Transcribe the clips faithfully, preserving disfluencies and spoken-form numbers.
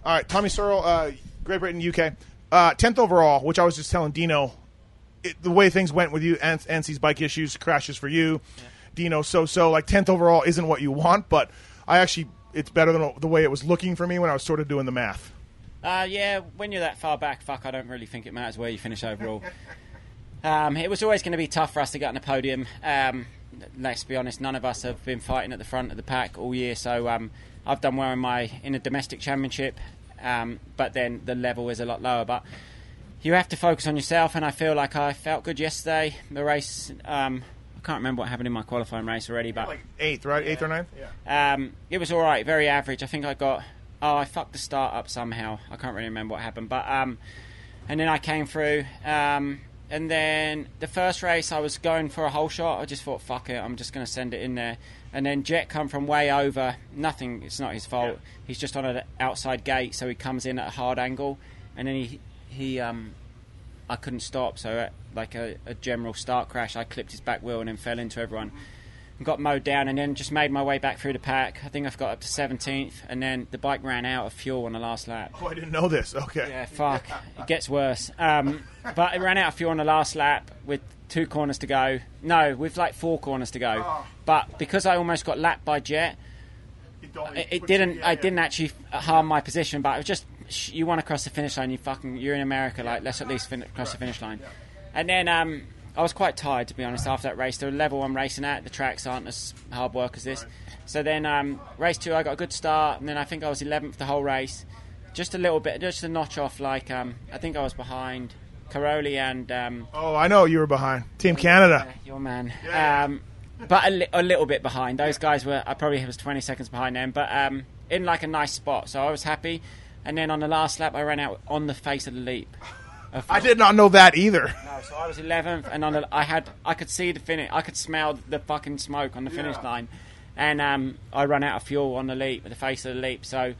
All right, Tommy Searle, uh, Great Britain, U K. Uh, tenth overall, which I was just telling Dino, it, the way things went with you, An- Ansi's bike issues, crashes for you, yeah. Dino, so-so. Like, tenth overall isn't what you want, but I actually, it's better than the way it was looking for me when I was sort of doing the math. Uh, yeah, when you're that far back, fuck, I don't really think it matters where you finish overall. um, it was always going to be tough for us to get on the podium. Um, let's be honest, none of us have been fighting at the front of the pack all year, so um, I've done well in my in a domestic championship, um, but then the level is a lot lower. But you have to focus on yourself, and I feel like I felt good yesterday. The race, um, I can't remember what happened in my qualifying race already, but like eighth, right? Yeah. Eighth or ninth? Yeah. Um, it was all right, very average. I think I got. Oh, I fucked the start up somehow. I can't really remember what happened, but um, and then I came through. Um, and then the first race, I was going for a hole shot. I just thought, fuck it, I'm just going to send it in there. And then Jet come from way over. Nothing. It's not his fault. Yeah. He's just on an outside gate, so he comes in at a hard angle, and then he he um, I couldn't stop. So at like a, a general start crash, I clipped his back wheel and then fell into everyone. And got mowed down, and then just made my way back through the pack. I think I've got up to seventeenth, and then the bike ran out of fuel on the last lap. Oh, I didn't know this. Okay. Yeah, fuck. It gets worse. Um, but it ran out of fuel on the last lap with two corners to go. No, with like four corners to go. Oh. But because I almost got lapped by Jet, it, it didn't. Yeah, I yeah. didn't actually harm my position. But it was just, you want to cross the finish line. You fucking, you're in America. Like, let's at least fin- cross right. the finish line. Yeah. And then um, I was quite tired, to be honest, after that race. The level I'm racing at, the tracks aren't as hard work as this. Right. So then um, race two, I got a good start, and then I think I was eleventh the whole race. Just a little bit, just a notch off. Like um, I think I was behind Caroli and. Um, oh, I know you were behind Team Canada. Uh, your man. Yeah. Um, but a, li- a little bit behind. Those guys were. I probably was twenty seconds behind them, but um, in like a nice spot. So I was happy. And then on the last lap, I ran out on the face of the leap. I did not know that either. No, so I was eleventh, and on the, I had I could see the finish. I could smell the fucking smoke on the finish yeah. line, and um, I ran out of fuel on the leap, at the face of the leap. So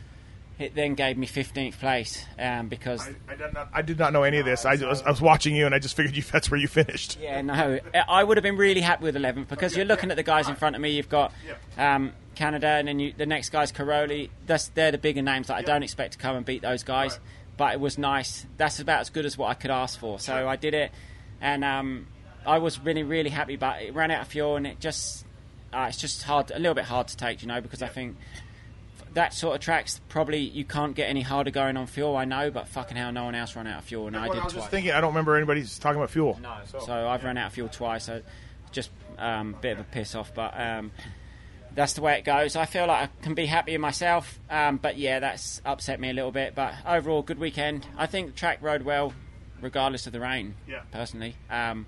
it then gave me fifteenth place um, because I, I, did not, I did not know any of this. I was, I was watching you, and I just figured you that's where you finished. Yeah, no, I would have been really happy with eleventh because okay, you're looking yeah. at the guys in front of me. You've got um, Canada, and then you, the next guy's Caroli. That's they're the bigger names that I don't expect to come and beat those guys. Right. But it was nice. That's about as good as what I could ask for. So sure. I did it, and um, I was really, really happy. But it ran out of fuel, and it just uh, it's just hard, a little bit hard to take, you know, because yeah. I think that sort of tracks probably you can't get any harder going on fuel. I know, but fucking hell, no one else ran out of fuel, and yeah, I well, did I was twice. Just thinking, I don't remember anybody talking about fuel. No, so, so I've yeah. run out of fuel twice. So just a um, bit of a piss off, but. Um, That's the way it goes. I feel like I can be happy in myself, um, but yeah, that's upset me a little bit. But overall, good weekend. I think the track rode well, regardless of the rain. Yeah. Personally, um,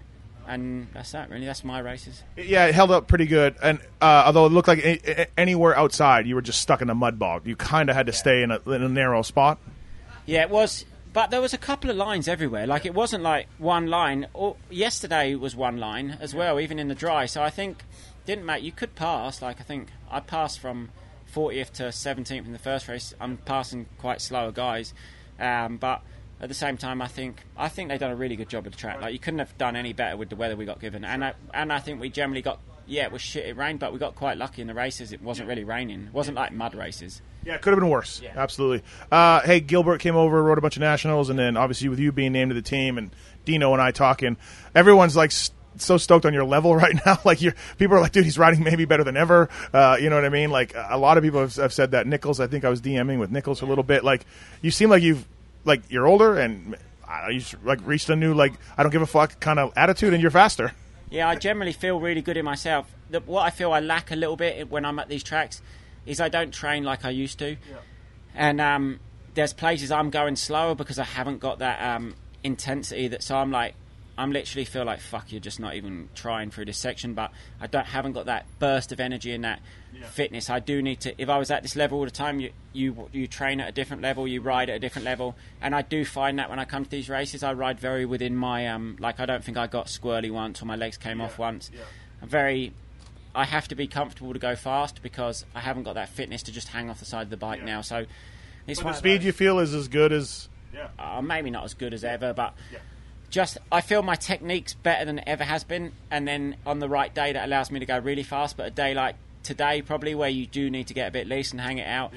and that's that. Really, that's my races. Yeah, it held up pretty good. And uh, although it looked like a- a- anywhere outside, you were just stuck in a mud bog. You kind of had to yeah. stay in a, in a narrow spot. Yeah, it was. But there was a couple of lines everywhere. Like, it wasn't like one line. Or, yesterday was one line as well, even in the dry. So I think. Didn't matter. You could pass. Like I think I passed from fortieth to seventeenth in the first race. I'm passing quite slower guys, um, but at the same time, I think I think they've done a really good job of the track. Like you couldn't have done any better with the weather we got given. And I, and I think we generally got yeah, it was shit. It rained, but we got quite lucky in the races. It wasn't really raining. It wasn't like mud races. Yeah, it could have been worse. Yeah. Absolutely. Uh, hey, Gilbert came over, rode a bunch of nationals, and then obviously with you being named to the team and Dino and I talking, everyone's like. St- so stoked on your level right now. Like you're, people are like, dude, he's riding maybe better than ever. Uh, you know what I mean? Like a lot of people have, have said that. Nichols, I think I was DMing with Nichols for a little bit. Like you seem like you've, like you're older and uh, you like reached a new like I don't give a fuck kind of attitude, and you're faster. Yeah, I generally feel really good in myself. The, what I feel I lack a little bit when I'm at these tracks is I don't train like I used to, yeah. and um, there's places I'm going slower because I haven't got that um, intensity. That so I'm like. I'm literally feel like fuck. You're just not even trying through this section, but I don't haven't got that burst of energy and that yeah. fitness. I do need to. If I was at this level all the time, you you you train at a different level, you ride at a different level, and I do find that when I come to these races, I ride very within my um. Like I don't think I got squirrely once or my legs came yeah. off once. Yeah. I'm very. I have to be comfortable to go fast because I haven't got that fitness to just hang off the side of the bike yeah. now. So it's but the speed you feel is as good as yeah. Uh, maybe not as good as ever, but. Yeah. Just, I feel my technique's better than it ever has been, and then on the right day that allows me to go really fast. But a day like today, probably where you do need to get a bit loose and hang it out, yeah.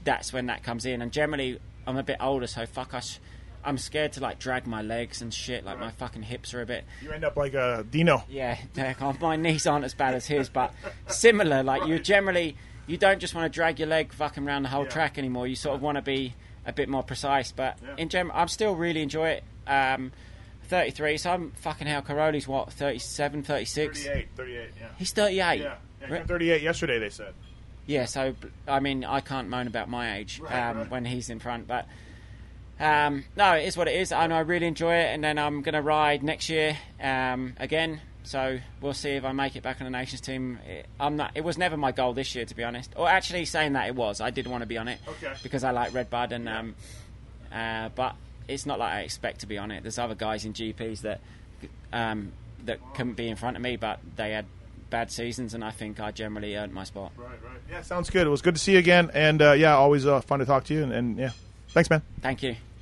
that's when that comes in. And generally, I'm a bit older, so fuck us. I'm scared to like drag my legs and shit. Like Right. my fucking hips are a bit. You end up like uh, Dino. Yeah, my knees aren't as bad as his, but similar. Like you generally, you don't just want to drag your leg fucking around the whole Yeah. track anymore. You sort of want to be a bit more precise. But Yeah. in general, I'm still really enjoy it. Um, thirty-three, so I'm fucking hell. Caroli's what, thirty-seven, thirty-six? thirty-eight, thirty-eight, yeah. He's thirty-eight. Yeah, yeah, he Re- turned thirty-eight yesterday, they said. Yeah, so I mean, I can't moan about my age Right, um, right. when he's in front, but um, no, it is what it is, and I really enjoy it. And then I'm going to ride next year um, again, so we'll see if I make it back on the nations team. It, I'm not. It was never my goal this year, to be honest. Or actually, saying that, it was. I did want to be on it Okay. because I like Red Bud, and um, uh, but it's not like I expect to be on it. There's other guys in G Ps that um, that couldn't be in front of me, but they had bad seasons, and I think I generally earned my spot. Right, right. Yeah, sounds good. It was good to see you again, and uh, yeah, always uh, fun to talk to you, and, and yeah, thanks, man. Thank you.